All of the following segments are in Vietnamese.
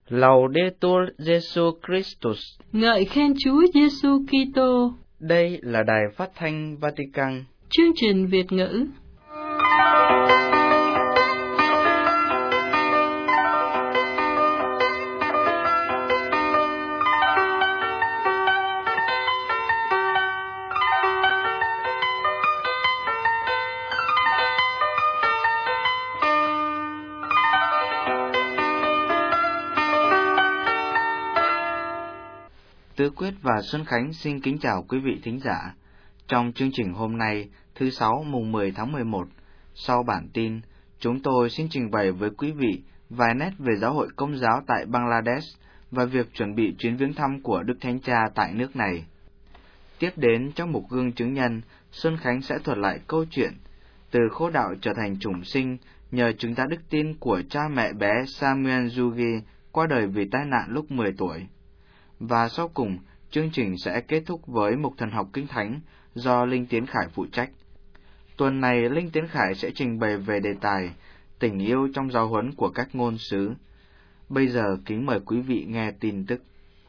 Laudetur Jesus Christus. Ngợi khen Chúa Giêsu Kitô. Đây là đài phát thanh Vatican. Chương trình Việt ngữ. Tứ Quyết và Xuân Khánh xin kính chào quý vị thính giả. Trong chương trình hôm nay, thứ Sáu mùng 10 tháng 11, sau bản tin, chúng tôi xin trình bày với quý vị vài nét về giáo hội Công giáo tại Bangladesh và việc chuẩn bị chuyến viếng thăm của Đức Thánh Cha tại nước này. Tiếp đến trong mục gương chứng nhân, Xuân Khánh sẽ thuật lại câu chuyện từ khố đạo trở thành chủng sinh nhờ chứng tá đức tin của cha mẹ bé Samuel Yugi qua đời vì tai nạn lúc 10 tuổi. Và sau cùng, chương trình sẽ kết thúc với mục thần học kinh thánh do Linh Tiến Khải phụ trách. Tuần này, Linh Tiến Khải sẽ trình bày về đề tài tình yêu trong giáo huấn của các ngôn sứ. Bây giờ kính mời quý vị nghe tin tức.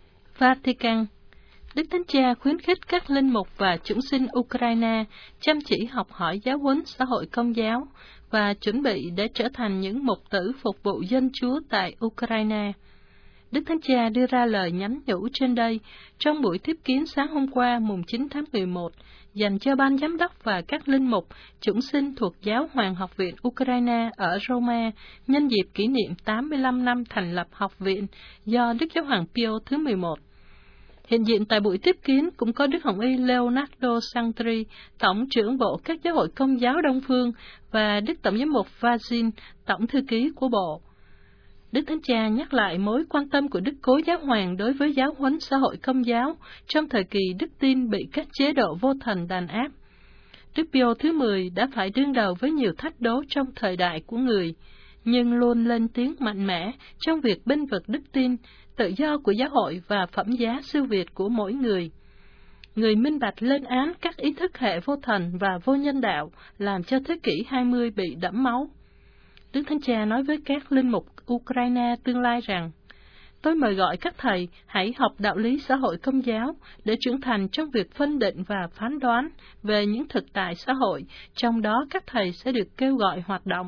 Vatican. Đức Thánh Cha khuyến khích các linh mục và chủng sinh Ukraine chăm chỉ học hỏi giáo huấn xã hội Công giáo và chuẩn bị để trở thành những mục tử phục vụ dân Chúa tại Ukraine. Đức Thánh Cha đưa ra lời nhắn nhủ trên đây trong buổi tiếp kiến sáng hôm qua mùng 9 tháng 11 dành cho ban giám đốc và các linh mục chủng sinh thuộc Giáo hoàng Học viện Ukraine ở Roma nhân dịp kỷ niệm 85 năm thành lập học viện do Đức Giáo hoàng Pio thứ 11. Hiện diện tại buổi tiếp kiến cũng có Đức Hồng y Leonardo Santri, Tổng trưởng Bộ các giáo hội Công giáo Đông Phương, và Đức Tổng giám mục Vazin, Tổng thư ký của Bộ. Đức Thánh Cha nhắc lại mối quan tâm của Đức Cố Giáo Hoàng đối với giáo huấn xã hội Công giáo trong thời kỳ đức tin bị các chế độ vô thần đàn áp. Đức Pio thứ 10 đã phải đương đầu với nhiều thách đố trong thời đại của người, nhưng luôn lên tiếng mạnh mẽ trong việc bênh vực đức tin, tự do của giáo hội và phẩm giá siêu việt của mỗi người. Người minh bạch lên án các ý thức hệ vô thần và vô nhân đạo làm cho thế kỷ 20 bị đẫm máu. Đức Thánh Cha nói với các linh mục Ukraine tương lai rằng, tôi mời gọi các thầy hãy học đạo lý xã hội Công giáo để trưởng thành trong việc phân định và phán đoán về những thực tại xã hội, trong đó các thầy sẽ được kêu gọi hoạt động.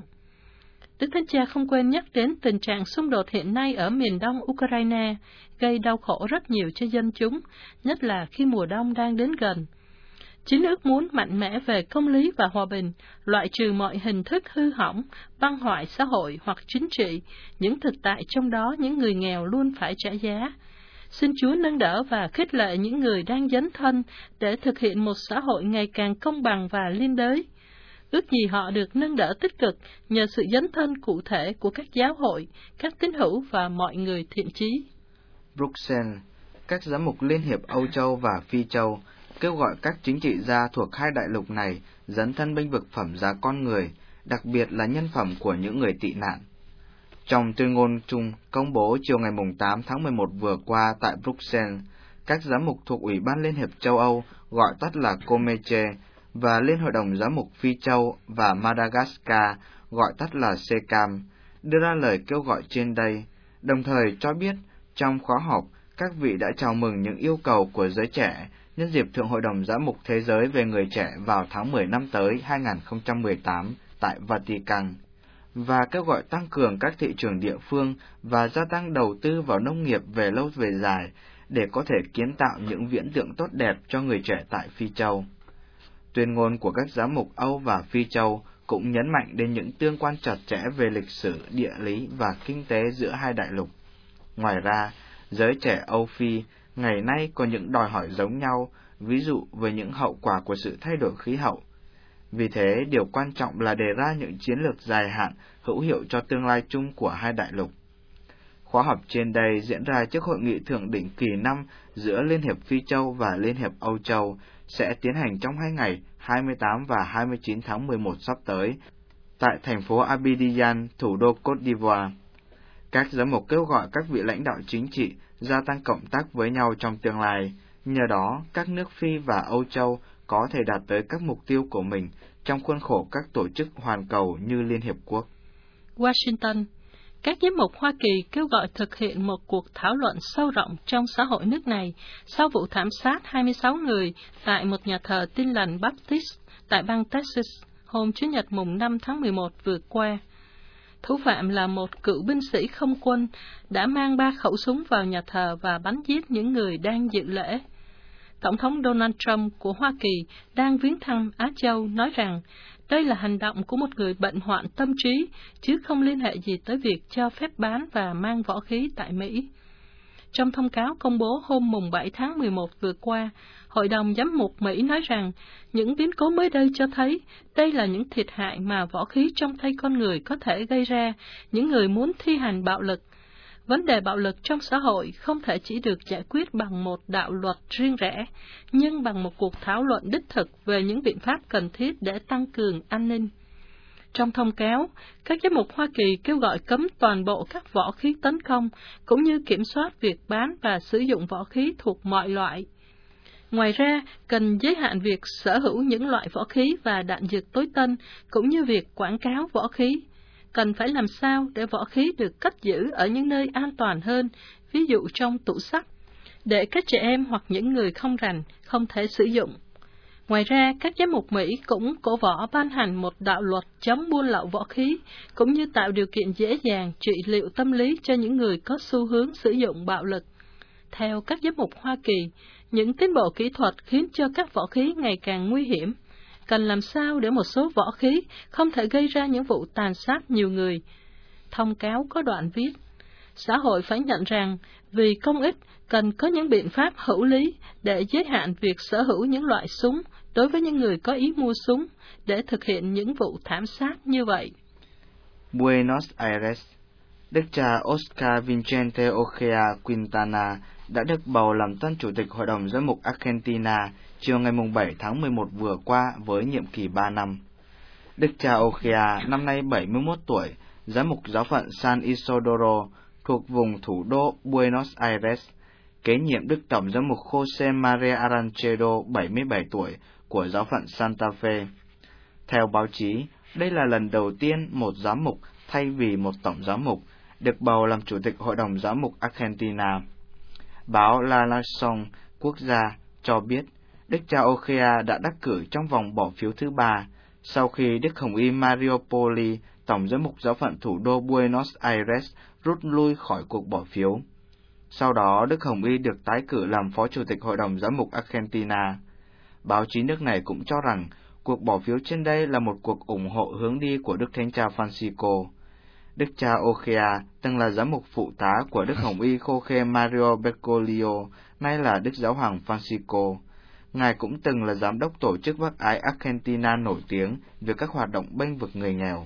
Đức Thánh Cha không quên nhắc đến tình trạng xung đột hiện nay ở miền đông Ukraine, gây đau khổ rất nhiều cho dân chúng, nhất là khi mùa đông đang đến gần. Chính ước muốn mạnh mẽ về công lý và hòa bình, loại trừ mọi hình thức hư hỏng, băng hoại xã hội hoặc chính trị, những thực tại trong đó những người nghèo luôn phải trả giá. Xin Chúa nâng đỡ và khích lệ những người đang dấn thân để thực hiện một xã hội ngày càng công bằng và liên đới. Ước gì họ được nâng đỡ tích cực nhờ sự dấn thân cụ thể của các giáo hội, các tín hữu và mọi người thiện chí. Bruxelles, các giám mục Liên hiệp Âu Châu và Phi Châu kêu gọi các chính trị gia thuộc hai đại lục này dấn thân bênh vực phẩm giá con người, đặc biệt là nhân phẩm của những người tị nạn. Trong tuyên ngôn chung công bố chiều ngày 8 tháng 11 vừa qua tại Bruxelles, các giám mục thuộc Ủy ban Liên hiệp châu Âu, gọi tắt là Comeche, và Liên hội đồng giám mục Phi Châu và Madagascar, gọi tắt là SECAM, đưa ra lời kêu gọi trên đây, đồng thời cho biết trong khóa họp, các vị đã chào mừng những yêu cầu của giới trẻ nhân dịp Thượng Hội đồng Giám mục Thế giới về người trẻ vào tháng 10 năm tới 2018 tại Vatican, và kêu gọi tăng cường các thị trường địa phương và gia tăng đầu tư vào nông nghiệp về lâu về dài để có thể kiến tạo những viễn tượng tốt đẹp cho người trẻ tại Phi Châu. Tuyên ngôn của các giám mục Âu và Phi Châu cũng nhấn mạnh đến những tương quan chặt chẽ về lịch sử, địa lý và kinh tế giữa hai đại lục. Ngoài ra, giới trẻ Âu Phi ngày nay có những đòi hỏi giống nhau, ví dụ về những hậu quả của sự thay đổi khí hậu. Vì thế, điều quan trọng là đề ra những chiến lược dài hạn hữu hiệu cho tương lai chung của hai đại lục. Khóa họp trên đây diễn ra trước hội nghị thượng đỉnh kỳ 5 giữa Liên hiệp Phi Châu và Liên hiệp Âu Châu sẽ tiến hành trong 2 ngày 28 và 29 tháng 11 sắp tới tại thành phố Abidjan, thủ đô Côte d'Ivoire. Các giám mục kêu gọi các vị lãnh đạo chính trị gia tăng cộng tác với nhau trong tương lai, nhờ đó các nước Phi và Âu Châu có thể đạt tới các mục tiêu của mình trong khuôn khổ các tổ chức hoàn cầu như Liên Hiệp Quốc. Washington. các giám mục Hoa Kỳ kêu gọi thực hiện một cuộc thảo luận sâu rộng trong xã hội nước này sau vụ thảm sát 26 người tại một nhà thờ Tin lành Baptist tại bang Texas hôm Chủ nhật mùng 5 tháng 11 vừa qua. Thủ phạm là một cựu binh sĩ không quân đã mang 3 khẩu súng vào nhà thờ và bắn giết những người đang dự lễ. Tổng thống Donald Trump của Hoa Kỳ đang viếng thăm Á Châu nói rằng đây là hành động của một người bệnh hoạn tâm trí, chứ không liên hệ gì tới việc cho phép bán và mang võ khí tại Mỹ. Trong thông cáo công bố hôm mùng 7 tháng 11 vừa qua, Hội đồng Giám mục Mỹ nói rằng những biến cố mới đây cho thấy đây là những thiệt hại mà võ khí trong tay con người có thể gây ra những người muốn thi hành bạo lực. Vấn đề bạo lực trong xã hội không thể chỉ được giải quyết bằng một đạo luật riêng rẽ, nhưng bằng một cuộc thảo luận đích thực về những biện pháp cần thiết để tăng cường an ninh. Trong thông cáo, các giám mục Hoa Kỳ kêu gọi cấm toàn bộ các võ khí tấn công, cũng như kiểm soát việc bán và sử dụng võ khí thuộc mọi loại. Ngoài ra, cần giới hạn việc sở hữu những loại võ khí và đạn dược tối tân, cũng như việc quảng cáo võ khí. Cần phải làm sao để võ khí được cất giữ ở những nơi an toàn hơn, ví dụ trong tủ sắt, để các trẻ em hoặc những người không rành không thể sử dụng. Ngoài ra, các giám mục Mỹ cũng cổ võ ban hành một đạo luật chống buôn lậu võ khí, cũng như tạo điều kiện dễ dàng trị liệu tâm lý cho những người có xu hướng sử dụng bạo lực. Theo các giám mục Hoa Kỳ, những tiến bộ kỹ thuật khiến cho các võ khí ngày càng nguy hiểm. Cần làm sao để một số võ khí không thể gây ra những vụ tàn sát nhiều người. Thông cáo có đoạn viết, xã hội phải nhận rằng vì công ích cần có những biện pháp hữu lý để giới hạn việc sở hữu những loại súng đối với những người có ý mua súng để thực hiện những vụ thảm sát như vậy. Buenos Aires, Đức cha Oscar Vicente Ojea Quintana đã được bầu làm tân chủ tịch Hội đồng Giám mục Argentina chiều ngày 7 tháng 11 vừa qua với nhiệm kỳ 3 năm. Đức cha Ojea năm nay 71 tuổi, giám mục giáo phận San Isidoro thuộc vùng thủ đô Buenos Aires, kế nhiệm Đức tổng giám mục José María Aranchedo 77 tuổi của giáo phận Santa Fe. Theo báo chí, đây là lần đầu tiên một giám mục thay vì một tổng giám mục được bầu làm chủ tịch Hội đồng Giám mục Argentina. Báo La Nación quốc gia cho biết Đức cha Ojea đã đắc cử trong vòng bỏ phiếu thứ 3, sau khi Đức Hồng y Mario Poli, tổng giám mục giáo phận thủ đô Buenos Aires, rút lui khỏi cuộc bỏ phiếu. Sau đó, Đức Hồng y được tái cử làm phó chủ tịch Hội đồng Giám mục Argentina. Báo chí nước này cũng cho rằng cuộc bỏ phiếu trên đây là một cuộc ủng hộ hướng đi của Đức Thánh cha Francisco. Đức cha Ojea từng là giám mục phụ tá của Đức Hồng y Jorge Mario Bergoglio, nay là Đức Giáo hoàng Francisco. Ngài cũng từng là giám đốc tổ chức bác ái Argentina nổi tiếng về các hoạt động bênh vực người nghèo.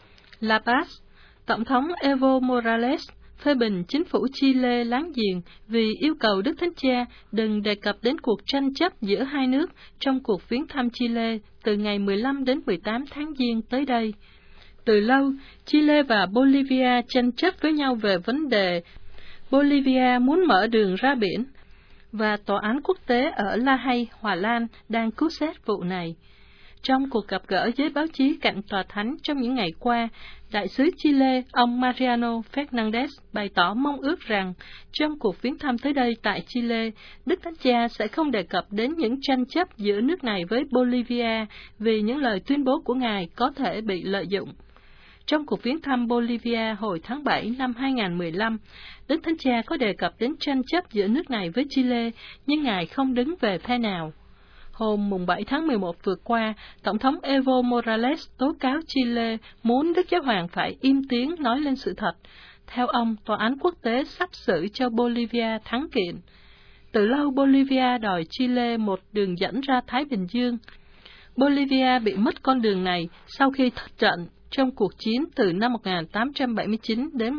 La Paz, Tổng thống Evo Morales phê bình chính phủ Chile láng giềng vì yêu cầu Đức Thánh Cha đừng đề cập đến cuộc tranh chấp giữa hai nước trong cuộc viếng thăm Chile từ ngày 15 đến 18 tháng Giêng tới đây. Từ lâu, Chile và Bolivia tranh chấp với nhau về vấn đề Bolivia muốn mở đường ra biển, và Tòa án quốc tế ở La Hay, Hòa Lan đang cứu xét vụ này. Trong cuộc gặp gỡ với báo chí cạnh tòa thánh trong những ngày qua, Đại sứ Chile, ông Mariano Fernandez bày tỏ mong ước rằng trong cuộc viếng thăm tới đây tại Chile, Đức Thánh Cha sẽ không đề cập đến những tranh chấp giữa nước này với Bolivia vì những lời tuyên bố của Ngài có thể bị lợi dụng. Trong cuộc viếng thăm Bolivia hồi tháng 7 năm 2015, Đức Thánh Cha có đề cập đến tranh chấp giữa nước này với Chile, nhưng Ngài không đứng về phe nào. Hôm mùng 7 tháng 11 vừa qua, Tổng thống Evo Morales tố cáo Chile muốn Đức Giáo hoàng phải im tiếng nói lên sự thật. Theo ông, tòa án quốc tế sắp xử cho Bolivia thắng kiện. Từ lâu Bolivia đòi Chile một đường dẫn ra Thái Bình Dương. Bolivia bị mất con đường này sau khi thất trận trong cuộc chiến từ năm 1879 đến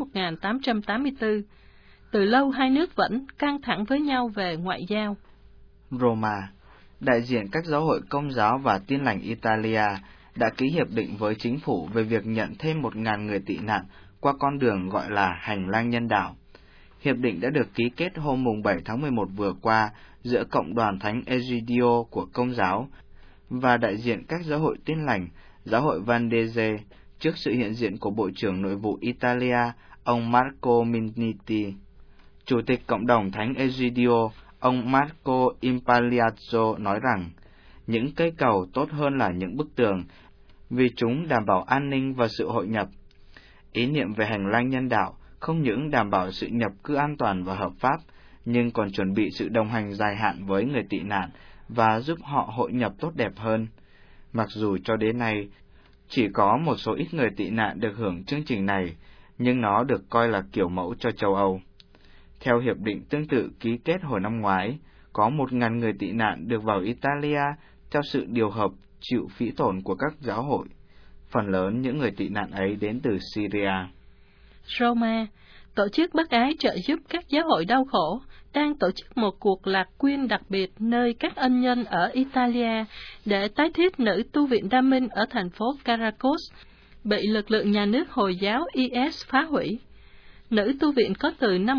1884. Từ lâu hai nước vẫn căng thẳng với nhau về ngoại giao. Roma, đại diện các giáo hội Công giáo và Tin lành Italia đã ký hiệp định với chính phủ về việc nhận thêm 1.000 người tị nạn qua con đường gọi là hành lang nhân đạo. Hiệp định đã được ký kết hôm mùng 7 tháng 11 vừa qua giữa Cộng đoàn Thánh Egidio của Công giáo và đại diện các giáo hội Tin lành, giáo hội Valdese, trước sự hiện diện của Bộ trưởng Nội vụ Italia, ông Marco Minniti. Chủ tịch Cộng đồng Thánh Egidio, ông Marco Impagliazzo nói rằng, những cây cầu tốt hơn là những bức tường, vì chúng đảm bảo an ninh và sự hội nhập. Ý niệm về hành lang nhân đạo không những đảm bảo sự nhập cư an toàn và hợp pháp, nhưng còn chuẩn bị sự đồng hành dài hạn với người tị nạn và giúp họ hội nhập tốt đẹp hơn. Mặc dù cho đến nay, chỉ có một số ít người tị nạn được hưởng chương trình này, nhưng nó được coi là kiểu mẫu cho châu Âu. Theo hiệp định tương tự ký kết hồi năm ngoái, có 1.000 người tị nạn được vào Italia theo sự điều hợp chịu phí tổn của các giáo hội. Phần lớn những người tị nạn ấy đến từ Syria. Roma, tổ chức bác ái trợ giúp các giáo hội đau khổ, đang tổ chức một cuộc lạc quyên đặc biệt nơi các ân nhân ở Italia để tái thiết nữ tu viện Đa Minh ở thành phố Caracas, bị lực lượng nhà nước Hồi giáo IS phá hủy. Nữ tu viện có từ năm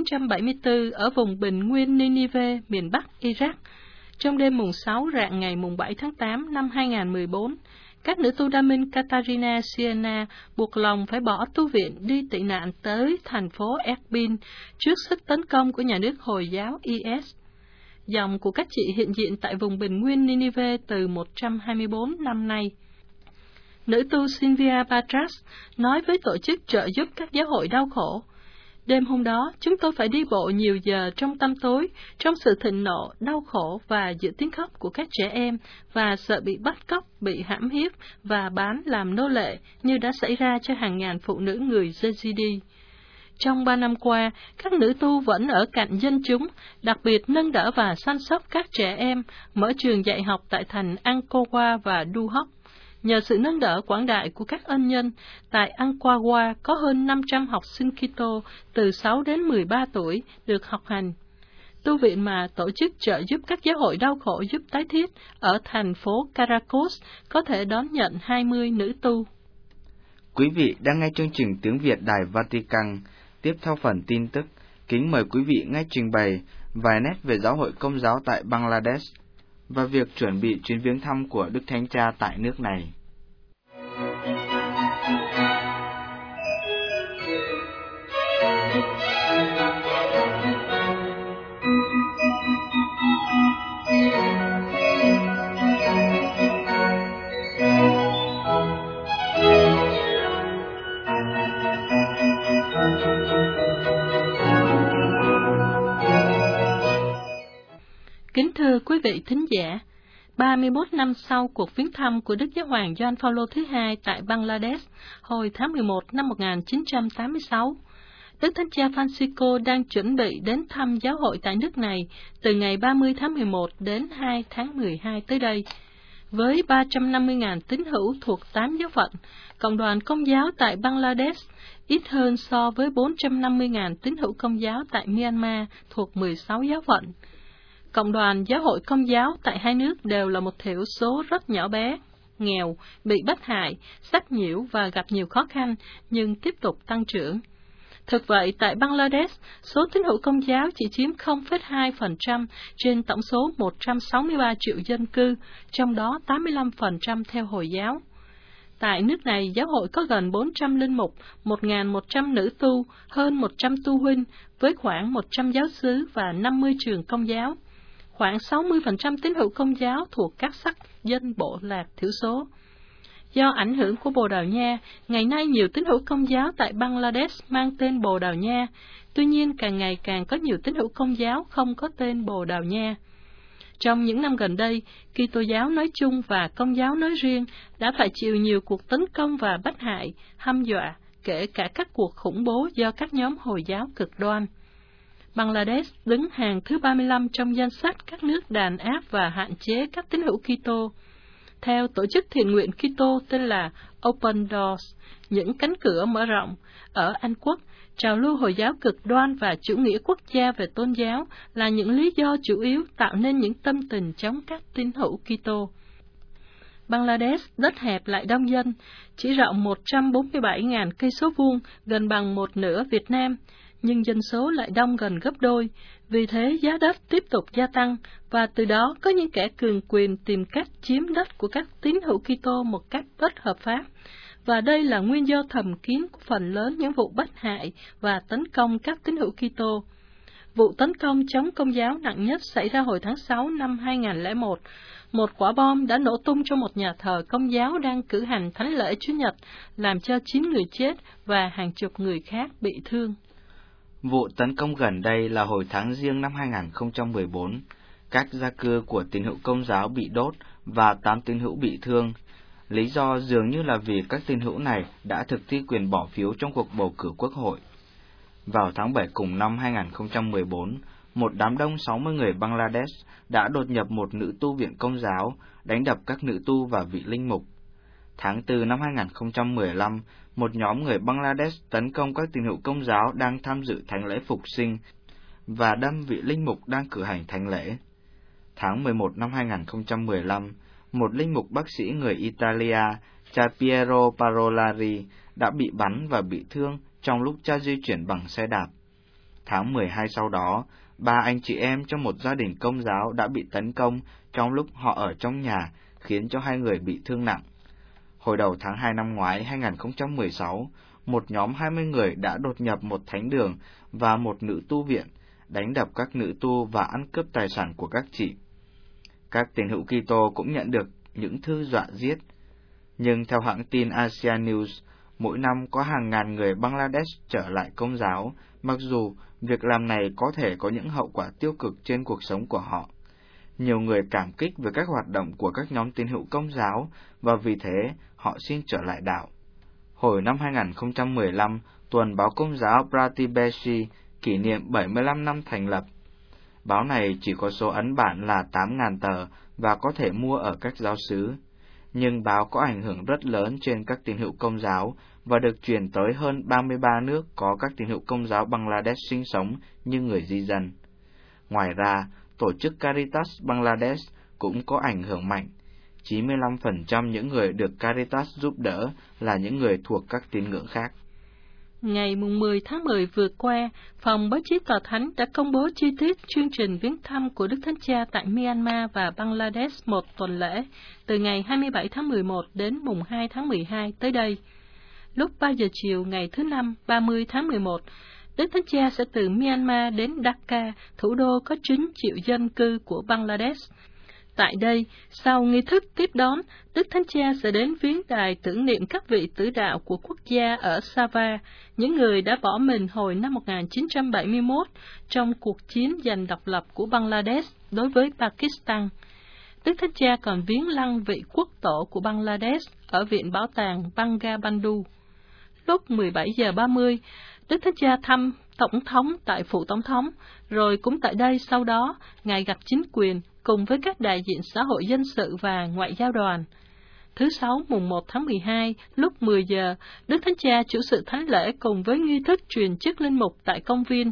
1974 ở vùng bình nguyên Ninive, miền Bắc Iraq. Trong đêm mùng 6 rạng ngày mùng 7 tháng 8 năm 2014, các nữ tu Đa Minh Katarina Siena buộc lòng phải bỏ tu viện đi tị nạn tới thành phố Erbil trước sức tấn công của nhà nước Hồi giáo IS. Dòng của các chị hiện diện tại vùng bình nguyên Ninive từ 124 năm nay. Nữ tu Silvia Patras nói với tổ chức trợ giúp các giáo hội đau khổ, đêm hôm đó, chúng tôi phải đi bộ nhiều giờ trong tăm tối, trong sự thịnh nộ, đau khổ và giữa tiếng khóc của các trẻ em, và sợ bị bắt cóc, bị hãm hiếp và bán làm nô lệ như đã xảy ra cho hàng ngàn phụ nữ người Yazidi. Trong 3 năm qua, các nữ tu vẫn ở cạnh dân chúng, đặc biệt nâng đỡ và săn sóc các trẻ em, mở trường dạy học tại thành Ankowa và Duhok. Nhờ sự nâng đỡ quảng đại của các ân nhân, tại Ankowa có hơn 500 học sinh Kitô từ 6 đến 13 tuổi được học hành. Tu viện mà tổ chức trợ giúp các giáo hội đau khổ giúp tái thiết ở thành phố Caracas có thể đón nhận 20 nữ tu. Quý vị đang nghe chương trình tiếng Việt Đài Vatican. Tiếp theo phần tin tức, kính mời quý vị nghe trình bày vài nét về giáo hội Công giáo tại Bangladesh và việc chuẩn bị chuyến viếng thăm của Đức Thánh Cha tại nước này. Kính thưa quý vị thính giả, 31 năm sau cuộc viếng thăm của Đức Giáo hoàng Gioan Phaolô thứ hai tại Bangladesh hồi tháng 11 năm 1986, Đức Thánh Cha Francisco đang chuẩn bị đến thăm giáo hội tại nước này từ ngày 30 tháng 11 đến 2 tháng 12 tới đây. Với 350.000 tín hữu thuộc 8 giáo phận, Cộng đoàn Công giáo tại Bangladesh ít hơn so với 450.000 tín hữu Công giáo tại Myanmar thuộc 16 giáo phận. Cộng đoàn giáo hội Công giáo tại hai nước đều là một thiểu số rất nhỏ bé, nghèo, bị bắt hại, sách nhiễu và gặp nhiều khó khăn, nhưng tiếp tục tăng trưởng. Thực vậy, tại Bangladesh, số tín hữu Công giáo chỉ chiếm 0,2% trên tổng số 163 triệu dân cư, trong đó 85% theo Hồi giáo. Tại nước này, giáo hội có gần 400 linh mục, 1.100 nữ tu, hơn 100 tu huynh, với khoảng 100 giáo xứ và 50 trường Công giáo. Khoảng 60% tín hữu Công giáo thuộc các sắc dân bộ lạc thiểu số. Do ảnh hưởng của Bồ Đào Nha, ngày nay nhiều tín hữu Công giáo tại Bangladesh mang tên Bồ Đào Nha, tuy nhiên càng ngày càng có nhiều tín hữu Công giáo không có tên Bồ Đào Nha. Trong những năm gần đây, Kitô giáo nói chung và Công giáo nói riêng đã phải chịu nhiều cuộc tấn công và bắt hại, hăm dọa, kể cả các cuộc khủng bố do các nhóm Hồi giáo cực đoan. Bangladesh đứng hàng thứ 35 trong danh sách các nước đàn áp và hạn chế các tín hữu Kitô. Theo tổ chức thiện nguyện Kitô tên là Open Doors, những cánh cửa mở rộng, ở Anh Quốc, trào lưu Hồi giáo cực đoan và chủ nghĩa quốc gia về tôn giáo là những lý do chủ yếu tạo nên những tâm tình chống các tín hữu Kitô. Bangladesh đất hẹp lại đông dân, chỉ rộng 147.000 cây số vuông, gần bằng một nửa Việt Nam, nhưng dân số lại đông gần gấp đôi, vì thế giá đất tiếp tục gia tăng, và từ đó có những kẻ cường quyền tìm cách chiếm đất của các tín hữu Kitô một cách bất hợp pháp, và đây là nguyên do thầm kín của phần lớn những vụ bắt hại và tấn công các tín hữu Kitô. Vụ tấn công chống Công giáo nặng nhất xảy ra hồi tháng 6 năm 2001. Một quả bom đã nổ tung trong một nhà thờ Công giáo đang cử hành thánh lễ Chủ nhật, làm cho 9 người chết và hàng chục người khác bị thương. Vụ tấn công gần đây là hồi tháng Giêng năm 2014. Các gia cư của tín hữu Công giáo bị đốt và 8 tín hữu bị thương. Lý do dường như là vì các tín hữu này đã thực thi quyền bỏ phiếu trong cuộc bầu cử quốc hội. Vào tháng 7 cùng năm 2014, một đám đông 60 người Bangladesh đã đột nhập một nữ tu viện Công giáo, đánh đập các nữ tu và vị linh mục. Tháng 4 năm 2015, một nhóm người Bangladesh tấn công các tín hữu Công giáo đang tham dự thánh lễ phục sinh và đâm vị linh mục đang cử hành thánh lễ. Tháng 11 năm 2015, một linh mục bác sĩ người Italia, cha Piero Parolari, đã bị bắn và bị thương trong lúc cha di chuyển bằng xe đạp. Tháng 12 sau đó, 3 anh chị em trong một gia đình Công giáo đã bị tấn công trong lúc họ ở trong nhà, khiến cho 2 người bị thương nặng. Hồi đầu tháng 2 năm ngoái 2016, một nhóm 20 người đã đột nhập một thánh đường và một nữ tu viện, đánh đập các nữ tu và ăn cướp tài sản của các chị. Các tín hữu Kitô cũng nhận được những thư dọa giết. Nhưng theo hãng tin Asia News, mỗi năm có hàng ngàn người Bangladesh trở lại Công giáo, mặc dù việc làm này có thể có những hậu quả tiêu cực trên cuộc sống của họ. Nhiều người cảm kích về các hoạt động của các nhóm tín hữu Công giáo, và vì thế họ xin trở lại đạo. Hồi năm 2015, tuần báo Công giáo Pratibheshi kỷ niệm 75 năm thành lập. Báo này chỉ có số ấn bản là 8.000 tờ và có thể mua ở các giáo xứ. Nhưng báo có ảnh hưởng rất lớn trên các tín hữu Công giáo và được truyền tới hơn 33 nước có các tín hữu Công giáo Bangladesh sinh sống như người di dân. Ngoài ra, tổ chức Caritas Bangladesh cũng có ảnh hưởng mạnh. 95% những người được Caritas giúp đỡ là những người thuộc các tín ngưỡng khác. Ngày 10 tháng 10 vừa qua, Phòng Báo chí Tòa Thánh đã công bố chi tiết chương trình viếng thăm của Đức Thánh Cha tại Myanmar và Bangladesh một tuần lễ, từ ngày 27 tháng 11 đến mùng 2 tháng 12 tới đây. Lúc 3 giờ chiều ngày thứ Năm 30 tháng 11, Đức Thánh Cha sẽ từ Myanmar đến Dhaka, thủ đô có 9 triệu dân cư của Bangladesh. Tại đây, sau nghi thức tiếp đón, Đức Thánh Cha sẽ đến viếng đài tưởng niệm các vị tử đạo của quốc gia ở Sabah, những người đã bỏ mình hồi năm 1971 trong cuộc chiến giành độc lập của Bangladesh đối với Pakistan. Đức Thánh Cha còn viếng lăng vị quốc tổ của Bangladesh ở Viện Bảo tàng Bangabandhu. Lúc 17 giờ 30, Đức Thánh Cha thăm Tổng thống tại Phủ Tổng thống, rồi cũng tại đây sau đó, Ngài gặp chính quyền cùng với các đại diện xã hội dân sự và ngoại giao đoàn. Thứ Sáu mùng 1 tháng 12, lúc 10 giờ, Đức Thánh Cha chủ sự thánh lễ cùng với nghi thức truyền chức linh mục tại công viên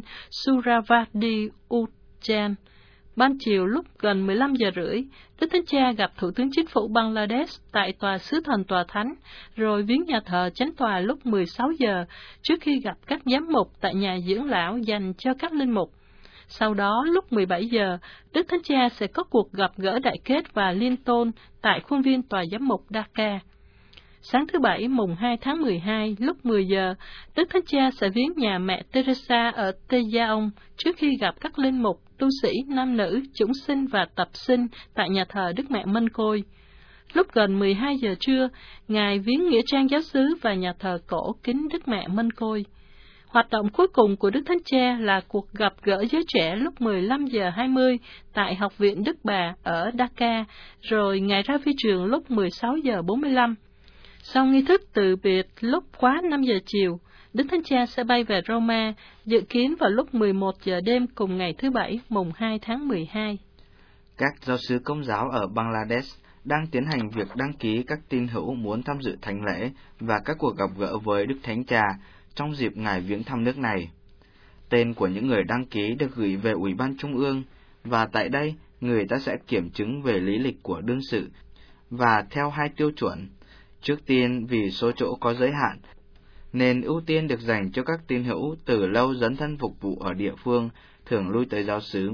Suravati Udyan. Ban chiều lúc gần 15 giờ rưỡi, Đức Thánh Cha gặp Thủ tướng Chính phủ Bangladesh tại tòa sứ thần tòa thánh, rồi viếng nhà thờ chánh tòa lúc 16 giờ, trước khi gặp các giám mục tại nhà dưỡng lão dành cho các linh mục. Sau đó, lúc 17 giờ, Đức Thánh Cha sẽ có cuộc gặp gỡ đại kết và liên tôn tại khuôn viên tòa giám mục Dhaka. Sáng thứ Bảy, mùng 2 tháng 12, lúc 10 giờ, Đức Thánh Cha sẽ viếng nhà mẹ Teresa ở Tejaong trước khi gặp các linh mục, tu sĩ, nam nữ, chủng sinh và tập sinh tại nhà thờ Đức Mẹ Mân Côi. Lúc gần 12 giờ trưa, Ngài viếng nghĩa trang giáo xứ và nhà thờ cổ kính Đức Mẹ Mân Côi. Hoạt động cuối cùng của Đức Thánh Cha là cuộc gặp gỡ giới trẻ lúc 15 giờ 20 tại Học viện Đức Bà ở Dhaka, rồi Ngài ra phi trường lúc 16 giờ 45. Sau nghi thức từ biệt lúc quá 5 giờ chiều, Đức Thánh Cha sẽ bay về Roma, dự kiến vào lúc 11 giờ đêm cùng ngày thứ Bảy, mùng 2 tháng 12. Các giáo xứ Công giáo ở Bangladesh đang tiến hành việc đăng ký các tín hữu muốn tham dự thánh lễ và các cuộc gặp gỡ với Đức Thánh Cha trong dịp Ngài viếng thăm nước này. Tên của những người đăng ký được gửi về Ủy ban Trung ương, và tại đây người ta sẽ kiểm chứng về lý lịch của đương sự, và theo 2 tiêu chuẩn. Trước tiên, vì số chỗ có giới hạn, nên ưu tiên được dành cho các tín hữu từ lâu dấn thân phục vụ ở địa phương, thường lui tới giáo xứ.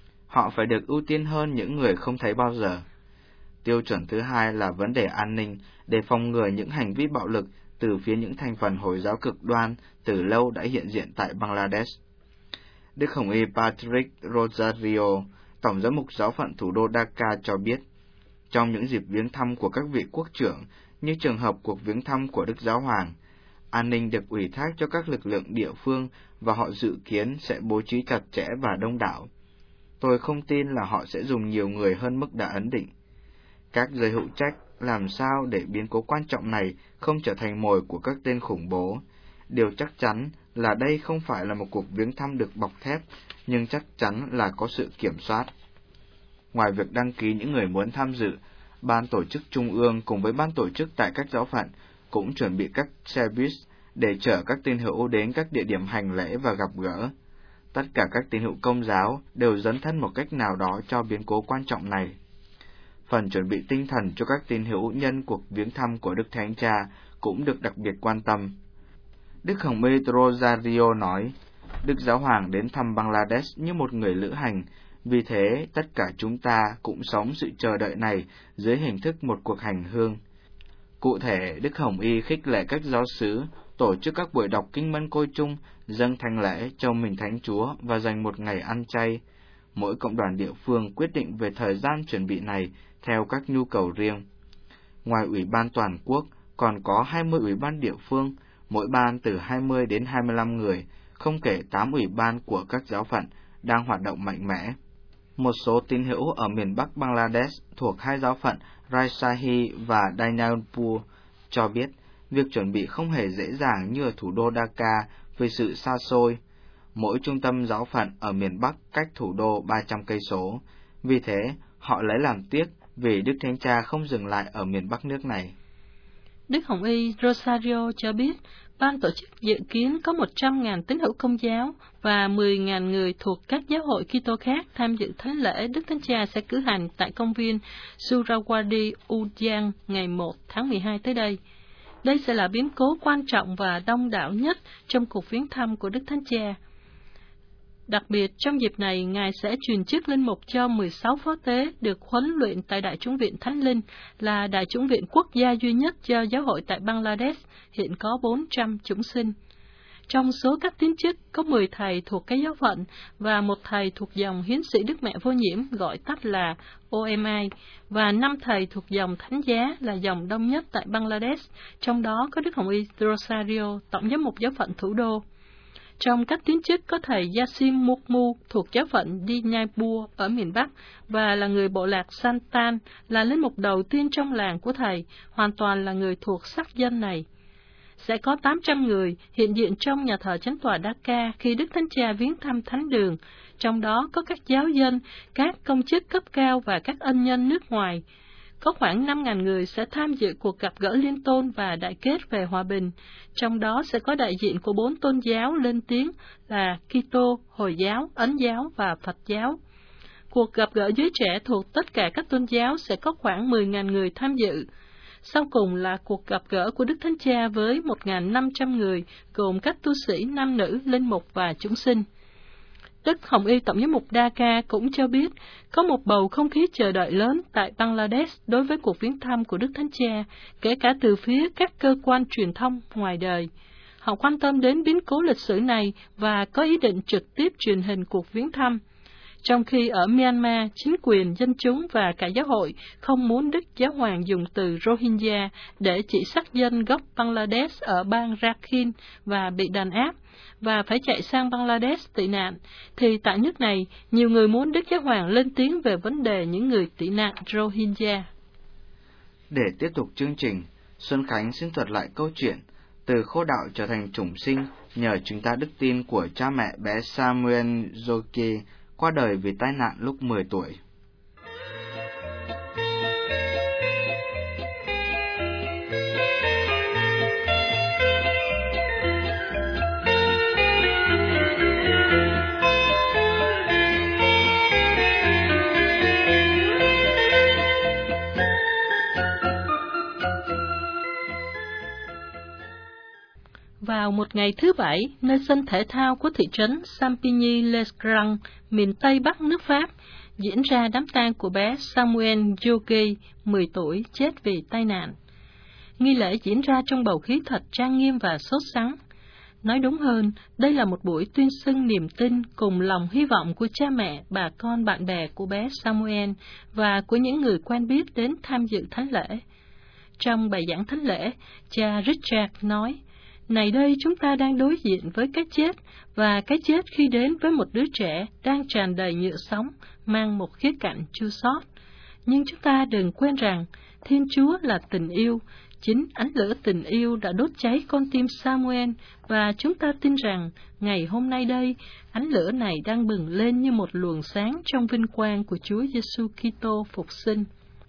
Họ phải được ưu tiên hơn những người không thấy bao giờ. Tiêu chuẩn thứ hai là vấn đề an ninh, để phòng ngừa những hành vi bạo lực từ phía những thành phần Hồi giáo cực đoan từ lâu đã hiện diện tại Bangladesh. Đức Hồng Y Patrick Rosario, Tổng giám mục giáo phận thủ đô Dhaka cho biết, trong những dịp viếng thăm của các vị quốc trưởng, như trường hợp cuộc viếng thăm của Đức Giáo Hoàng, an ninh được ủy thác cho các lực lượng địa phương và họ dự kiến sẽ bố trí chặt chẽ và đông đảo. Tôi không tin là họ sẽ dùng nhiều người hơn mức đã ấn định. Các giới hữu trách làm sao để biến cố quan trọng này không trở thành mồi của các tên khủng bố. Điều chắc chắn là đây không phải là một cuộc viếng thăm được bọc thép, nhưng chắc chắn là có sự kiểm soát. Ngoài việc đăng ký những người muốn tham dự, ban tổ chức trung ương cùng với ban tổ chức tại các giáo phận cũng chuẩn bị các xe bus để chở các tín hữu đến các địa điểm hành lễ và gặp gỡ. Tất cả các tín hữu Công giáo đều dấn thân một cách nào đó cho biến cố quan trọng này. Phần chuẩn bị tinh thần cho các tín hữu nhân cuộc viếng thăm của Đức Thánh Cha cũng được đặc biệt quan tâm. Đức Hồng Y Rosario nói, Đức Giáo Hoàng đến thăm Bangladesh như một người lữ hành, vì thế tất cả chúng ta cũng sống sự chờ đợi này dưới hình thức một cuộc hành hương. Cụ thể, Đức Hồng Y khích lệ các giáo xứ tổ chức các buổi đọc kinh mân côi chung, dâng thánh lễ, trao mình Thánh Chúa và dành một ngày ăn chay. Mỗi cộng đoàn địa phương quyết định về thời gian chuẩn bị này theo các nhu cầu riêng. Ngoài Ủy ban toàn quốc, còn có 20 ủy ban địa phương, mỗi ban từ 20 đến 25 người, không kể 8 ủy ban của các giáo phận đang hoạt động mạnh mẽ. Một số tín hữu ở miền Bắc Bangladesh thuộc hai giáo phận Rajshahi và Dynapur cho biết việc chuẩn bị không hề dễ dàng như ở thủ đô Dhaka vì sự xa xôi. Mỗi trung tâm giáo phận ở miền Bắc cách thủ đô 300 cây số, vì thế họ lấy làm tiếc vì Đức Thánh Cha không dừng lại ở miền Bắc nước này. Đức Hồng Y Rosario cho biết, ban tổ chức dự kiến có 100.000 tín hữu Công giáo và 10.000 người thuộc các giáo hội Kitô khác tham dự thánh lễ Đức Thánh Cha sẽ cử hành tại công viên Surawadi Udyan ngày 1 tháng 12 tới đây. Đây sẽ là biến cố quan trọng và đông đảo nhất trong cuộc viếng thăm của Đức Thánh Cha. Đặc biệt, trong dịp này, Ngài sẽ truyền chức linh mục cho 16 phó tế được huấn luyện tại Đại chủng viện Thánh Linh, là Đại chủng viện quốc gia duy nhất cho giáo hội tại Bangladesh, hiện có 400 chủng sinh. Trong số các tín chức, có 10 thầy thuộc cái giáo phận và một thầy thuộc dòng hiến sĩ Đức Mẹ Vô Nhiễm, gọi tắt là OMI, và 5 thầy thuộc dòng Thánh Giá là dòng đông nhất tại Bangladesh, trong đó có Đức Hồng Y Rosario, Tổng giám mục giáo phận thủ đô. Trong các tín chức có thầy Yasim Mukmu thuộc giáo phận Dynapur ở miền Bắc và là người bộ lạc Santan, là linh mục đầu tiên trong làng của thầy, hoàn toàn là người thuộc sắc dân này. Sẽ có 800 người hiện diện trong nhà thờ Chánh tòa Dhaka khi Đức Thánh Cha viếng thăm Thánh đường, trong đó có các giáo dân, các công chức cấp cao và các ân nhân nước ngoài. Có khoảng 5.000 người sẽ tham dự cuộc gặp gỡ liên tôn và đại kết về hòa bình, trong đó sẽ có đại diện của 4 tôn giáo lên tiếng là Kitô, Hồi giáo, Ấn giáo và Phật giáo. Cuộc gặp gỡ giới trẻ thuộc tất cả các tôn giáo sẽ có khoảng 10.000 người tham dự. Sau cùng là cuộc gặp gỡ của Đức Thánh Cha với 1.500 người, gồm các tu sĩ, nam nữ, linh mục và chúng sinh. Đức Hồng Y Tổng giám mục Dhaka cũng cho biết có một bầu không khí chờ đợi lớn tại Bangladesh đối với cuộc viếng thăm của Đức Thánh Cha, kể cả từ phía các cơ quan truyền thông ngoài đời. Họ quan tâm đến biến cố lịch sử này và có ý định trực tiếp truyền hình cuộc viếng thăm. Trong khi ở Myanmar, chính quyền, dân chúng và cả giáo hội không muốn Đức Giáo Hoàng dùng từ Rohingya để chỉ sắc dân gốc Bangladesh ở bang Rakhine và bị đàn áp, và phải chạy sang Bangladesh tị nạn, thì tại nước này, nhiều người muốn Đức Giáo Hoàng lên tiếng về vấn đề những người tị nạn Rohingya. Để tiếp tục chương trình, Xuân Khánh xin thuật lại câu chuyện từ khô đạo trở thành chủng sinh nhờ chúng ta đức tin của cha mẹ bé Samuel Joki qua đời vì tai nạn lúc 10 tuổi. Vào một ngày thứ Bảy, nơi sân thể thao của thị trấn Champigny-les-Grands, miền Tây Bắc nước Pháp, diễn ra đám tang của bé Samuel Jogi, 10 tuổi, chết vì tai nạn. Nghi lễ diễn ra trong bầu khí thật trang nghiêm và sốt sắng. Nói đúng hơn, đây là một buổi tuyên xưng niềm tin cùng lòng hy vọng của cha mẹ, bà con, bạn bè của bé Samuel và của những người quen biết đến tham dự thánh lễ. Trong bài giảng thánh lễ, cha Richard nói, này đây chúng ta đang đối diện với cái chết, và cái chết khi đến với một đứa trẻ đang tràn đầy nhựa sống, mang một khía cạnh chua xót. Nhưng chúng ta đừng quên rằng, Thiên Chúa là tình yêu, chính ánh lửa tình yêu đã đốt cháy con tim Samuel, và chúng ta tin rằng, ngày hôm nay đây, ánh lửa này đang bừng lên như một luồng sáng trong vinh quang của Chúa Giêsu Kitô phục sinh.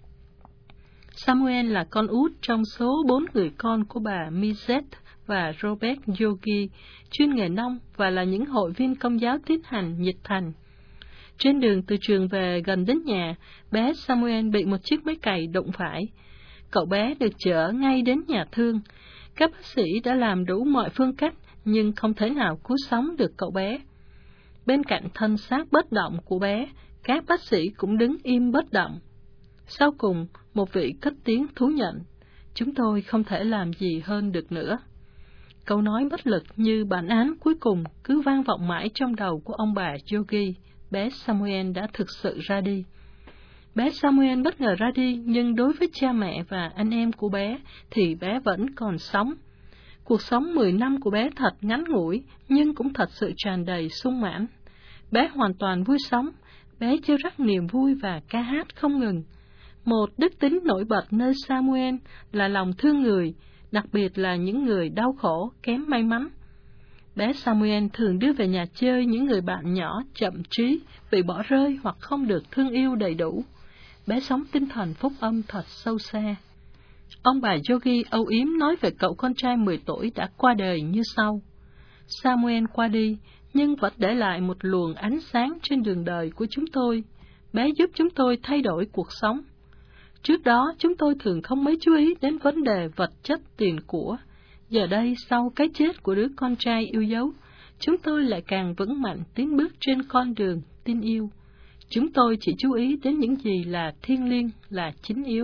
Samuel là con út trong số 4 người con của bà Mizet và Robert Yogi, chuyên nghề nông và là những hội viên Công giáo tiến hành nhiệt thành. Trên đường từ trường về gần đến nhà, bé Samuel bị một chiếc máy cày đụng phải. Cậu bé được chở ngay đến nhà thương. Các bác sĩ đã làm đủ mọi phương cách, nhưng không thể nào cứu sống được cậu bé. Bên cạnh thân xác bất động của bé, các bác sĩ cũng đứng im bất động. Sau cùng, một vị cất tiếng thú nhận, chúng tôi không thể làm gì hơn được nữa. Câu nói bất lực như bản án cuối cùng cứ vang vọng mãi trong đầu của ông bà Yogi. Bé Samuel đã thực sự ra đi. Bé Samuel bất ngờ ra đi, nhưng đối với cha mẹ và anh em của bé thì bé vẫn còn sống. Cuộc sống 10 năm của bé thật ngắn ngủi, nhưng cũng thật sự tràn đầy sung mãn. Bé hoàn toàn vui sống, bé gieo rắc niềm vui và ca hát không ngừng. Một đức tính nổi bật nơi Samuel là lòng thương người, đặc biệt là những người đau khổ, kém may mắn. Bé Samuel thường đưa về nhà chơi những người bạn nhỏ chậm trí, bị bỏ rơi hoặc không được thương yêu đầy đủ. Bé sống tinh thần phúc âm thật sâu xa. Ông bà Yogi âu yếm nói về cậu con trai 10 tuổi đã qua đời như sau. Samuel qua đi, nhưng vẫn để lại một luồng ánh sáng trên đường đời của chúng tôi. Bé giúp chúng tôi thay đổi cuộc sống. Trước đó, chúng tôi thường không mấy chú ý đến vấn đề vật chất tiền của. Giờ đây, sau cái chết của đứa con trai yêu dấu, chúng tôi lại càng vững mạnh tiến bước trên con đường tin yêu. Chúng tôi chỉ chú ý đến những gì là thiêng liêng, là chính yếu.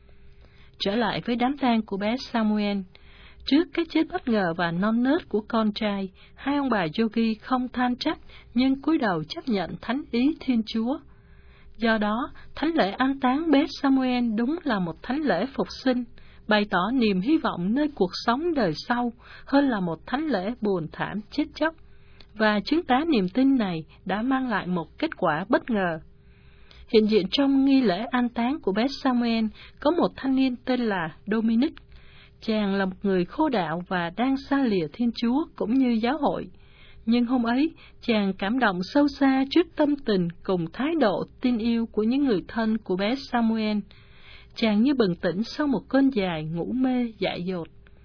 Trở lại với đám tang của bé Samuel. Trước cái chết bất ngờ và non nớt của con trai, hai ông bà Yogi không than trách, nhưng cúi đầu chấp nhận thánh ý Thiên Chúa. Do đó, thánh lễ an táng bé Samuel đúng là một thánh lễ phục sinh, bày tỏ niềm hy vọng nơi cuộc sống đời sau hơn là một thánh lễ buồn thảm chết chóc. Và chứng tá niềm tin này đã mang lại một kết quả bất ngờ. Hiện diện trong nghi lễ an táng của bé Samuel có một thanh niên tên là Dominic. Chàng là một người khô đạo và đang xa lìa Thiên Chúa cũng như giáo hội. Nhưng hôm ấy, chàng cảm động sâu xa trước tâm tình cùng thái độ tin yêu của những người thân của bé Samuel. Chàng như bừng tỉnh sau một cơn dài ngủ mê dại dột.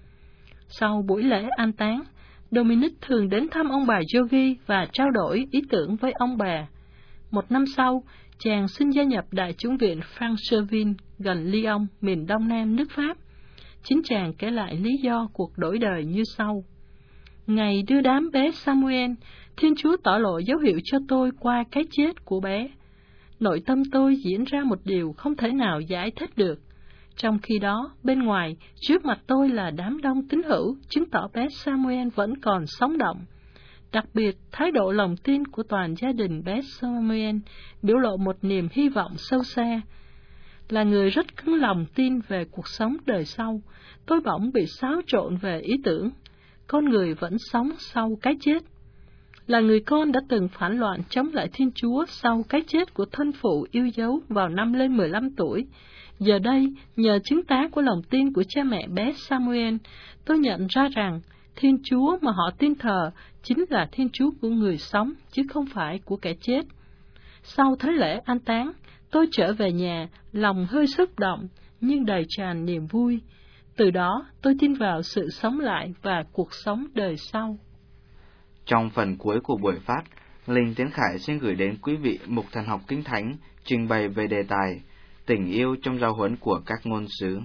Sau buổi lễ an táng, Dominic thường đến thăm ông bà Yogi và trao đổi ý tưởng với ông bà. Một năm sau, chàng xin gia nhập Đại chủng viện Francheville gần Lyon, miền đông nam nước Pháp. Chính chàng kể lại lý do cuộc đổi đời như sau. Ngày đưa đám bé Samuel, Thiên Chúa tỏ lộ dấu hiệu cho tôi qua cái chết của bé. Nội tâm tôi diễn ra một điều không thể nào giải thích được. Trong khi đó, bên ngoài, trước mặt tôi là đám đông tín hữu, chứng tỏ bé Samuel vẫn còn sống động. Đặc biệt, thái độ lòng tin của toàn gia đình bé Samuel biểu lộ một niềm hy vọng sâu xa. Là người rất cứng lòng tin về cuộc sống đời sau, tôi bỗng bị xáo trộn về ý tưởng. Con người vẫn sống sau cái chết. Là người con đã từng phản loạn chống lại Thiên Chúa sau cái chết của thân phụ yêu dấu vào năm lên 15 tuổi. Giờ đây, nhờ chứng tá của lòng tin của cha mẹ bé Samuel, tôi nhận ra rằng Thiên Chúa mà họ tin thờ chính là Thiên Chúa của người sống, chứ không phải của kẻ chết. Sau thánh lễ an táng, tôi trở về nhà, lòng hơi xúc động, nhưng đầy tràn niềm vui. Từ đó, tôi tin vào sự sống lại và cuộc sống đời sau. Trong phần cuối của buổi phát, Linh Tiến Khải xin gửi đến quý vị mục thần học Kinh Thánh trình bày về đề tài tình yêu trong giáo huấn của các ngôn sứ.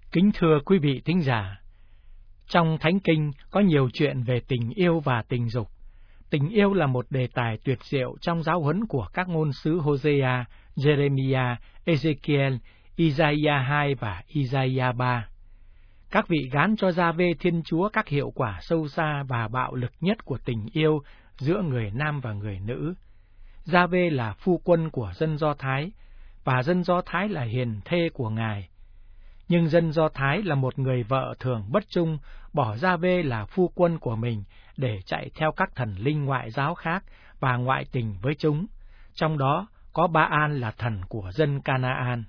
Kính thưa quý vị thính giả, trong Thánh Kinh có nhiều chuyện về tình yêu và tình dục. Tình yêu là một đề tài tuyệt diệu trong giáo huấn của các ngôn sứ Hosea, Jeremiah, Ezekiel, Isaiah 2 và Isaiah 3. Các vị gán cho Giê-hô Thiên Chúa các hiệu quả sâu xa và bạo lực nhất của tình yêu giữa người nam và người nữ. Giê-hô là phu quân của dân Do Thái, và dân Do Thái là hiền thê của Ngài. Nhưng dân Do Thái là một người vợ thường bất trung, bỏ Giê-hô là phu quân của mình để chạy theo các thần linh ngoại giáo khác và ngoại tình với chúng, trong đó có Ba-an là thần của dân Canaan.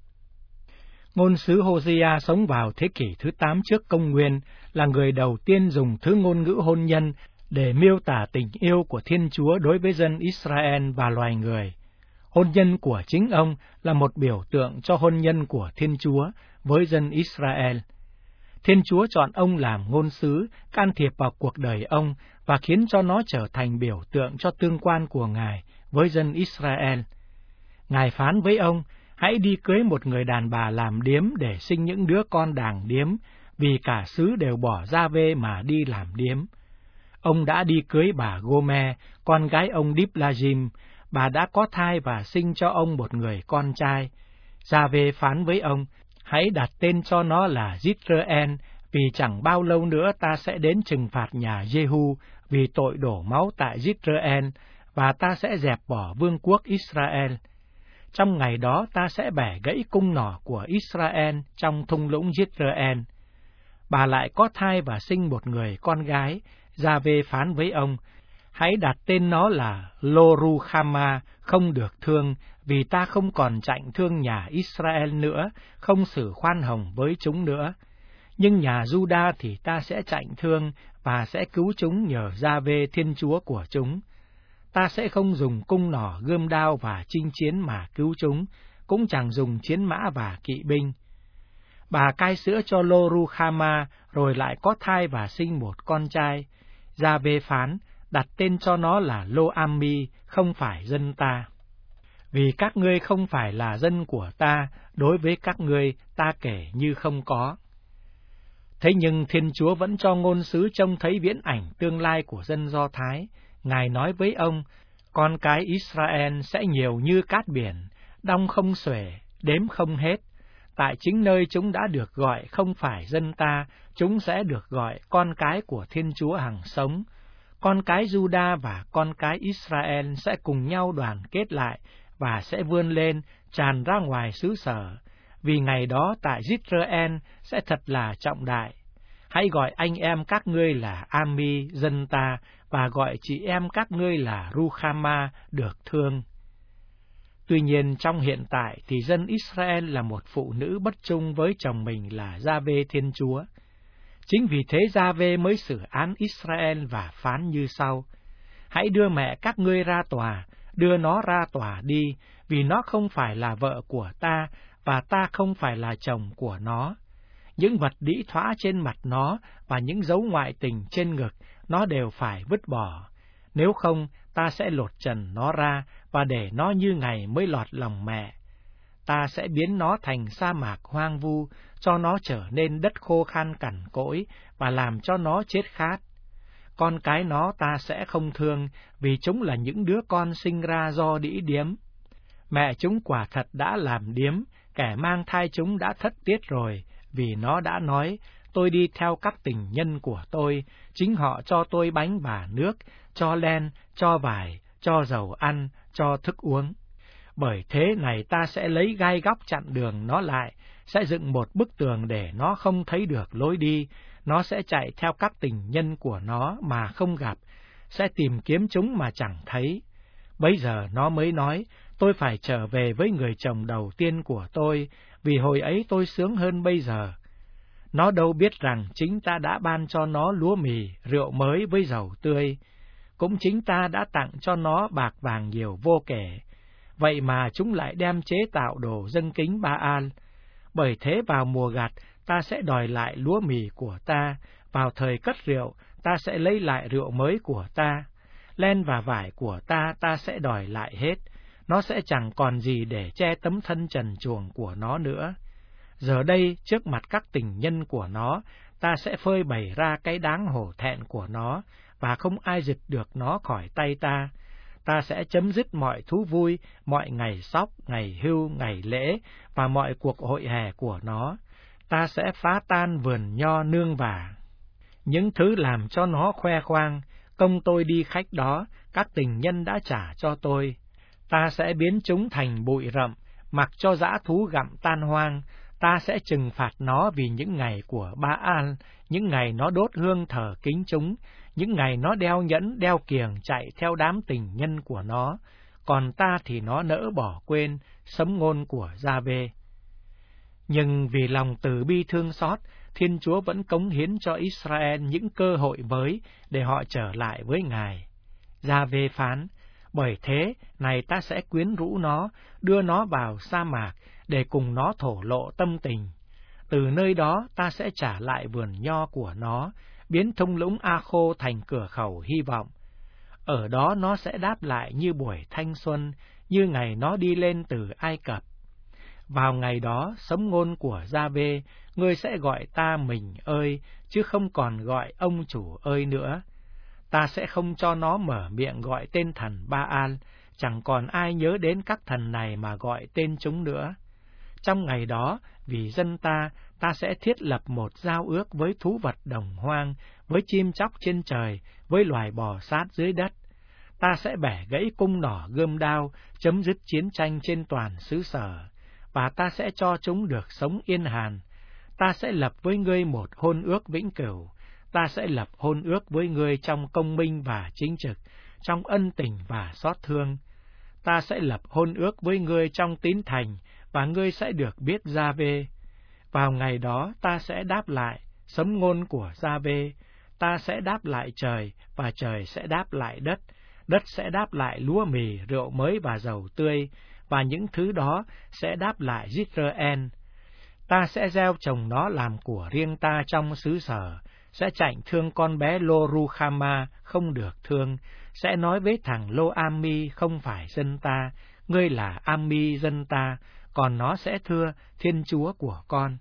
Ngôn sứ Hosea sống vào thế kỷ thứ 8 trước công nguyên, là người đầu tiên dùng thứ ngôn ngữ hôn nhân để miêu tả tình yêu của Thiên Chúa đối với dân Israel và loài người. Hôn nhân của chính ông là một biểu tượng cho hôn nhân của Thiên Chúa với dân Israel. Thiên Chúa chọn ông làm ngôn sứ, can thiệp vào cuộc đời ông và khiến cho nó trở thành biểu tượng cho tương quan của Ngài với dân Israel. Ngài phán với ông, hãy đi cưới một người đàn bà làm điếm để sinh những đứa con đàng điếm, vì cả xứ đều bỏ Giê-hô mà đi làm điếm. Ông đã đi cưới bà Gô-me, con gái ông Díp-la-dim. Bà đã có thai và sinh cho ông một người con trai. Giê-hô phán với ông, hãy đặt tên cho nó là Giết-rơ-en, vì chẳng bao lâu nữa ta sẽ đến trừng phạt nhà Giê-hu vì tội đổ máu tại Giết-rơ-en, và ta sẽ dẹp bỏ vương quốc Israel. Trong ngày đó ta sẽ bẻ gãy cung nỏ của Israel trong thung lũng Giết-rơ-en. Bà lại có thai và sinh một người con gái. Giê-hô phán với ông, hãy đặt tên nó là Lô-ru-khama, không được thương, vì ta không còn chạnh thương nhà Israel nữa, không xử khoan hồng với chúng nữa. Nhưng nhà Giu-đa thì ta sẽ chạnh thương, và sẽ cứu chúng nhờ Giê-hô Thiên Chúa của chúng. Ta sẽ không dùng cung nỏ, gươm đao và chinh chiến mà cứu chúng, cũng chẳng dùng chiến mã và kỵ binh. Bà cai sữa cho Lô-ru-khama, rồi lại có thai và sinh một con trai. Giê-hô phán, đặt tên cho nó là Lô-am-mi, không phải dân ta. Vì các ngươi không phải là dân của ta, đối với các ngươi ta kể như không có. Thế nhưng Thiên Chúa vẫn cho ngôn sứ trông thấy viễn ảnh tương lai của dân Do Thái. Ngài nói với ông, con cái Israel sẽ nhiều như cát biển, đong không xuể, đếm không hết. Tại chính nơi chúng đã được gọi không phải dân ta, chúng sẽ được gọi con cái của Thiên Chúa hằng sống. Con cái Giu-đa và con cái Israel sẽ cùng nhau đoàn kết lại và sẽ vươn lên, tràn ra ngoài xứ sở. Vì ngày đó tại Giết-rơ-en sẽ thật là trọng đại. Hãy gọi anh em các ngươi là Ami, dân ta, và gọi chị em các ngươi là Ru-khama, được thương. Tuy nhiên trong hiện tại thì dân Israel là một phụ nữ bất trung với chồng mình là Giê-hô Thiên Chúa. Chính vì thế Giê-hô mới xử án Israel và phán như sau: hãy đưa mẹ các ngươi ra tòa, đưa nó ra tòa đi, vì nó không phải là vợ của ta, và ta không phải là chồng của nó. Những vật đĩ thoã trên mặt nó và những dấu ngoại tình trên ngực nó đều phải vứt bỏ. Nếu không, ta sẽ lột trần nó ra và để nó như ngày mới lọt lòng mẹ. Ta sẽ biến nó thành sa mạc hoang vu, cho nó trở nên đất khô khan cằn cỗi và làm cho nó chết khát. Con cái nó ta sẽ không thương, vì chúng là những đứa con sinh ra do đĩ điếm. Mẹ chúng quả thật đã làm điếm, kẻ mang thai chúng đã thất tiết rồi, vì nó đã nói, tôi đi theo các tình nhân của tôi, chính họ cho tôi bánh và nước, cho len, cho vải, cho dầu ăn, cho thức uống. Bởi thế này ta sẽ lấy gai góc chặn đường nó lại, sẽ dựng một bức tường để nó không thấy được lối đi, nó sẽ chạy theo các tình nhân của nó mà không gặp, sẽ tìm kiếm chúng mà chẳng thấy. Bấy giờ nó mới nói, tôi phải trở về với người chồng đầu tiên của tôi, vì hồi ấy tôi sướng hơn bây giờ. Nó đâu biết rằng chính ta đã ban cho nó lúa mì, rượu mới với dầu tươi. Cũng chính ta đã tặng cho nó bạc vàng nhiều vô kể. Vậy mà chúng lại đem chế tạo đồ dâng kính Ba-al. Bởi thế vào mùa gặt, ta sẽ đòi lại lúa mì của ta. Vào thời cất rượu, ta sẽ lấy lại rượu mới của ta. Len và vải của ta sẽ đòi lại hết. Nó sẽ chẳng còn gì để che tấm thân trần truồng của nó nữa. Giờ đây, trước mặt các tình nhân của nó, ta sẽ phơi bày ra cái đáng hổ thẹn của nó, và không ai giật được nó khỏi tay ta. Ta sẽ chấm dứt mọi thú vui, mọi ngày sóc, ngày hưu, ngày lễ, và mọi cuộc hội hè của nó. Ta sẽ phá tan vườn nho nương vả. Những thứ làm cho nó khoe khoang, công tôi đi khách đó, các tình nhân đã trả cho tôi. Ta sẽ biến chúng thành bụi rậm, mặc cho dã thú gặm tan hoang. Ta sẽ trừng phạt nó vì những ngày của Ba-al, những ngày nó đốt hương thờ kính chúng, những ngày nó đeo nhẫn đeo kiềng chạy theo đám tình nhân của nó, còn ta thì nó nỡ bỏ quên sấm ngôn của Gia-vê. Nhưng vì lòng từ bi thương xót, Thiên Chúa vẫn cống hiến cho Israel những cơ hội mới để họ trở lại với Ngài. Gia-vê phán, bởi thế này ta sẽ quyến rũ nó, đưa nó vào sa mạc để cùng nó thổ lộ tâm tình. Từ nơi đó ta sẽ trả lại vườn nho của nó, biến thung lũng A-khô thành cửa khẩu hy vọng. Ở đó nó sẽ đáp lại như buổi thanh xuân, như ngày nó đi lên từ Ai Cập. Vào ngày đó, sấm ngôn của Gia-vê, ngươi sẽ gọi ta mình ơi, chứ không còn gọi ông chủ ơi nữa. Ta sẽ không cho nó mở miệng gọi tên thần Ba-al, chẳng còn ai nhớ đến các thần này mà gọi tên chúng nữa. Trong ngày đó, vì dân ta sẽ thiết lập một giao ước với thú vật đồng hoang, với chim chóc trên trời, với loài bò sát dưới đất. Ta sẽ bẻ gãy cung nỏ gươm đao, chấm dứt chiến tranh trên toàn xứ sở, và ta sẽ cho chúng được sống yên hàn. Ta sẽ lập với ngươi một hôn ước vĩnh cửu. Ta sẽ lập hôn ước với ngươi trong công minh và chính trực, trong ân tình và xót thương. Ta sẽ lập hôn ước với ngươi trong tín thành, và ngươi sẽ được biết Gia-vê. Vào ngày đó ta sẽ đáp lại sấm ngôn của Gia-vê. Ta sẽ đáp lại trời, và trời sẽ đáp lại đất. Đất sẽ đáp lại lúa mì, rượu mới và dầu tươi, và những thứ đó sẽ đáp lại Giết-rơ-en. Ta sẽ gieo trồng nó làm của riêng ta trong xứ sở, sẽ chạnh thương con bé Lô-ru-khama không được thương, sẽ nói với thằng Lô-am-mi không phải dân ta, ngươi là Am-mi dân ta, còn nó sẽ thưa Thiên Chúa của con.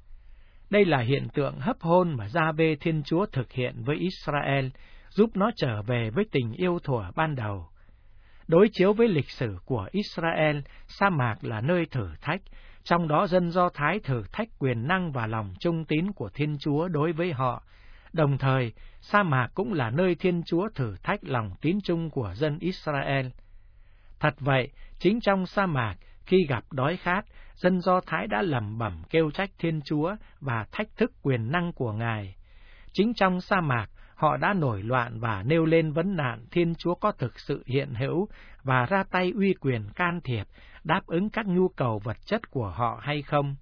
Đây là hiện tượng hấp hôn mà Gia-vê Thiên Chúa thực hiện với Israel, giúp nó trở về với tình yêu thuở ban đầu. Đối chiếu với lịch sử của Israel, sa mạc là nơi thử thách, trong đó dân Do Thái thử thách quyền năng và lòng trung tín của Thiên Chúa đối với họ. Đồng thời, sa mạc cũng là nơi Thiên Chúa thử thách lòng tín trung của dân Israel. Thật vậy, chính trong sa mạc, khi gặp đói khát, dân Do Thái đã lẩm bẩm kêu trách Thiên Chúa và thách thức quyền năng của Ngài. Chính trong sa mạc, họ đã nổi loạn và nêu lên vấn nạn Thiên Chúa có thực sự hiện hữu và ra tay uy quyền can thiệp, đáp ứng các nhu cầu vật chất của họ hay không.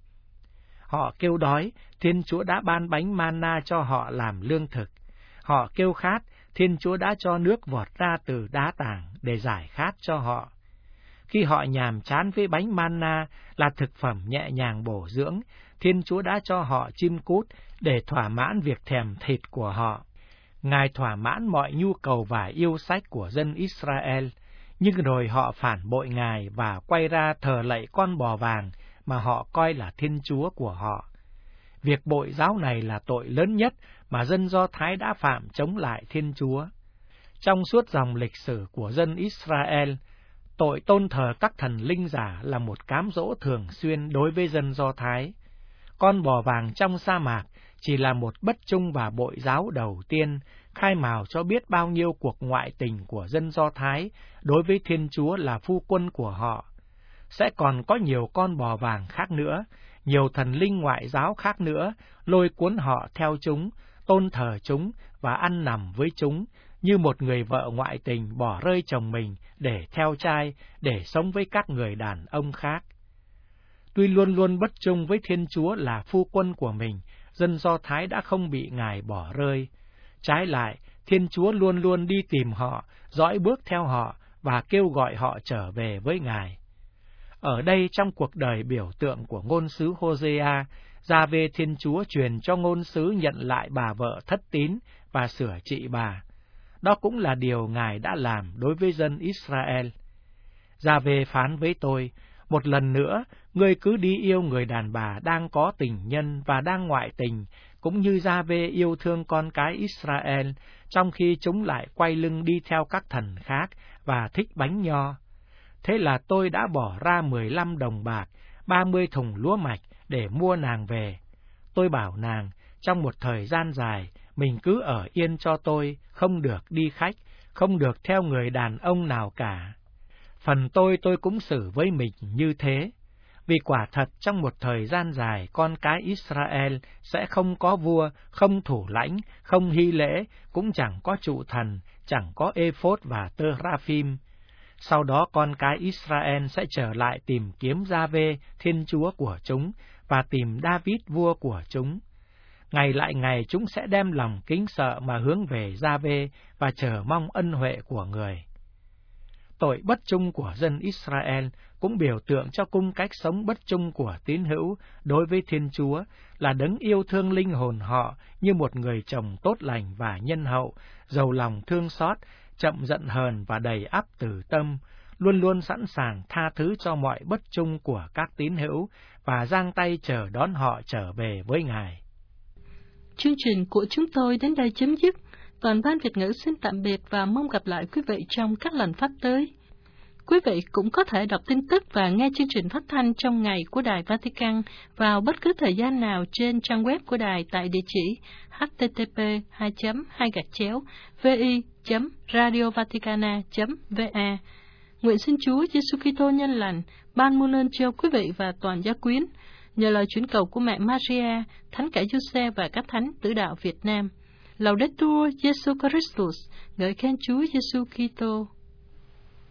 Họ kêu đói, Thiên Chúa đã ban bánh mana cho họ làm lương thực. Họ kêu khát, Thiên Chúa đã cho nước vọt ra từ đá tảng để giải khát cho họ. Khi họ nhàm chán với bánh mana là thực phẩm nhẹ nhàng bổ dưỡng, Thiên Chúa đã cho họ chim cút để thỏa mãn việc thèm thịt của họ. Ngài thỏa mãn mọi nhu cầu và yêu sách của dân Israel, nhưng rồi họ phản bội Ngài và quay ra thờ lạy con bò vàng mà họ coi là Thiên Chúa của họ. Việc bội giáo này là tội lớn nhất mà dân Do Thái đã phạm chống lại Thiên Chúa. Trong suốt dòng lịch sử của dân Israel, tội tôn thờ các thần linh giả là một cám dỗ thường xuyên đối với dân Do Thái. Con bò vàng trong sa mạc chỉ là một bất trung và bội giáo đầu tiên, khai mào cho biết bao nhiêu cuộc ngoại tình của dân Do Thái đối với Thiên Chúa là phu quân của họ. Sẽ còn có nhiều con bò vàng khác nữa, nhiều thần linh ngoại giáo khác nữa, lôi cuốn họ theo chúng, tôn thờ chúng và ăn nằm với chúng, như một người vợ ngoại tình bỏ rơi chồng mình để theo trai, để sống với các người đàn ông khác. Tuy luôn luôn bất trung với Thiên Chúa là phu quân của mình, dân Do Thái đã không bị Ngài bỏ rơi. Trái lại, Thiên Chúa luôn luôn đi tìm họ, dõi bước theo họ và kêu gọi họ trở về với Ngài. Ở đây, trong cuộc đời biểu tượng của ngôn sứ Hosea, Gia-vê Thiên Chúa truyền cho ngôn sứ nhận lại bà vợ thất tín và sửa trị bà. Đó cũng là điều Ngài đã làm đối với dân Israel. Gia-vê phán với tôi, Một lần nữa, ngươi cứ đi yêu người đàn bà đang có tình nhân và đang ngoại tình, cũng như Gia-vê yêu thương con cái Israel, trong khi chúng lại quay lưng đi theo các thần khác và thích bánh nho. Thế là tôi đã bỏ ra 15 đồng bạc, 30 thùng lúa mạch để mua nàng về. Tôi bảo nàng, trong một thời gian dài, mình cứ ở yên cho tôi, không được đi khách, không được theo người đàn ông nào cả. Phần tôi cũng xử với mình như thế. Vì quả thật trong một thời gian dài con cái Israel sẽ không có vua, không thủ lãnh, không hy lễ, cũng chẳng có trụ thần, chẳng có ephod và teraphim. Sau đó con cái Israel sẽ trở lại tìm kiếm Gia-vê, Thiên Chúa của chúng, và tìm David vua của chúng. Ngày lại ngày chúng sẽ đem lòng kính sợ mà hướng về Gia-vê và chờ mong ân huệ của người. Tội bất trung của dân Israel cũng biểu tượng cho cung cách sống bất trung của tín hữu đối với Thiên Chúa, là đấng yêu thương linh hồn họ như một người chồng tốt lành và nhân hậu, giàu lòng thương xót, chậm giận hờn và đầy ắp từ tâm, luôn luôn sẵn sàng tha thứ cho mọi bất trung của các tín hữu và giang tay chờ đón họ trở về với Ngài. Chương trình của chúng tôi đến đây chấm dứt. Toàn ban Việt ngữ xin tạm biệt và mong gặp lại quý vị trong các lần phát tới. Quý vị cũng có thể đọc tin tức và nghe chương trình phát thanh trong ngày của Đài Vatican vào bất cứ thời gian nào trên trang web của Đài tại địa chỉ http://vi.radiovaticana.va. Nguyện xin Chúa Giêsu Kitô nhân lành ban muôn ơn cho quý vị và toàn gia quyến, nhờ lời chuyển cầu của mẹ Maria, Thánh cả Giuse và các thánh tử đạo Việt Nam. Laudetur Jesu Christus, ngợi khen Chúa Giêsu Kitô.